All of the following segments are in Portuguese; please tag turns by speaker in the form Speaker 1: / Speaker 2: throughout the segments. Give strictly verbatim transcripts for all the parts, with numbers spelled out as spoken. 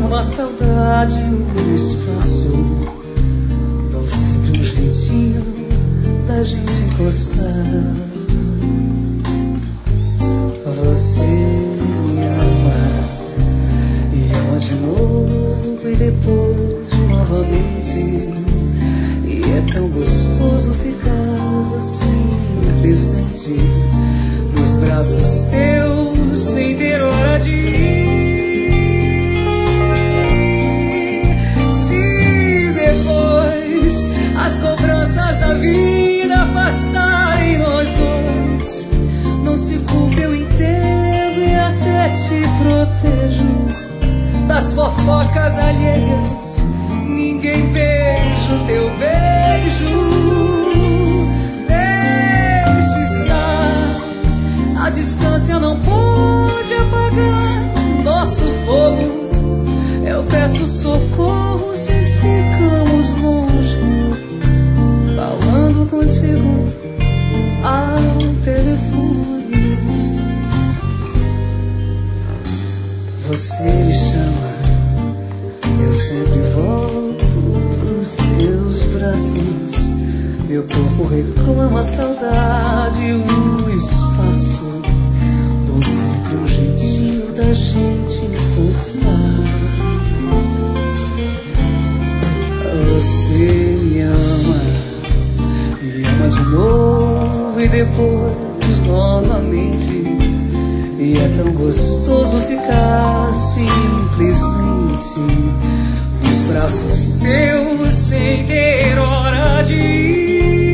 Speaker 1: reclama a saudade, o espaço. Dou sempre um jeitinho da gente encostar. Você me ama e ama de novo e depois novamente. E é tão gostoso ficar simplesmente nos braços teus sem ter hora de ir. Se depois as cobranças da vida afastarem nós dois, não se culpe, eu entendo e até te protejo das fofocas alheias. Ninguém beija o teu beijo. Deixe estar, a distância não pode apagar nosso fogo. Eu peço socorro se ficamos longe, falando contigo ao telefone. Você me chama, eu sempre volto pros teus braços. Meu corpo reclama a saudade, o espaço. Dou sempre um jeitinho da gente encostar. Você me ama e ama de novo e depois novamente. E é tão gostoso ficar simplesmente nos braços teus sem ter hora de ir.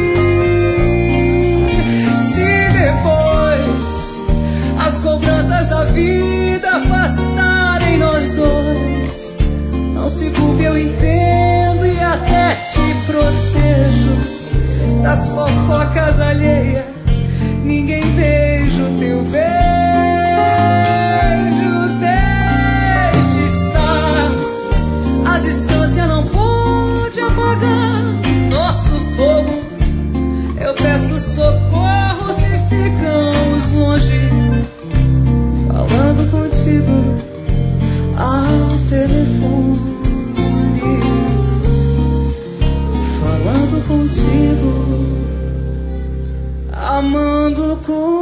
Speaker 1: Se depois as cobranças da vida afastarem nós dois, não se culpe, eu entendo e até te protejo das fofocas alheias. Ninguém beija o teu beijo. Deixe estar, a distância não pode apagar nosso fogo. Eu peço socorro se ficamos longe, falando contigo ao telefone. Falando contigo, amando com